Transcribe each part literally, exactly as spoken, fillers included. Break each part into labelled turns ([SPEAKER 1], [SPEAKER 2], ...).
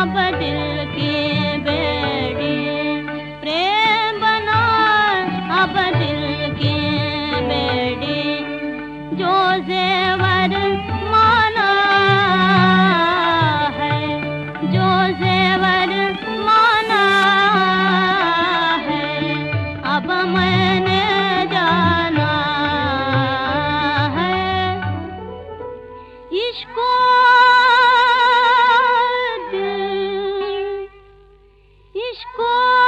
[SPEAKER 1] अब दिल की बेड़ी प्रेम बना, अब दिल की बेड़ी जो जेवर माना है, जो जेवर माना है, अब मैंने जाना है। इश्को दिल, इश्को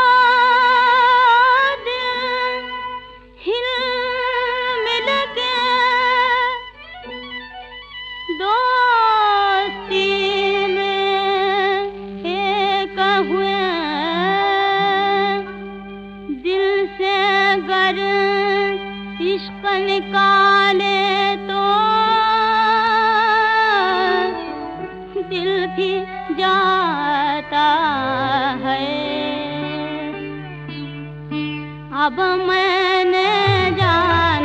[SPEAKER 1] दिल हिल मिल के दोस्ती में एक हुए, दिल से गर इश्क निकाले तो दिल भी जाता है। अब मैंने जाना